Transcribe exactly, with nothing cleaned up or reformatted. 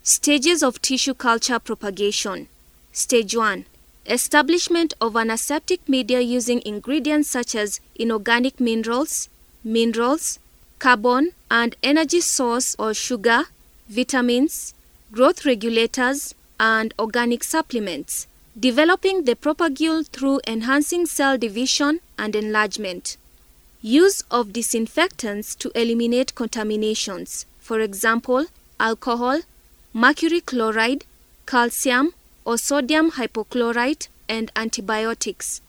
Stages of tissue culture propagation. Stage one. Establishment of an aseptic media using ingredients such as inorganic minerals, minerals, carbon and energy source or sugar, vitamins, growth regulators, and organic supplements. Developing the propagule through enhancing cell division and enlargement. Use of disinfectants to eliminate contaminations, for example, alcohol, mercury chloride, calcium or sodium hypochlorite, and antibiotics.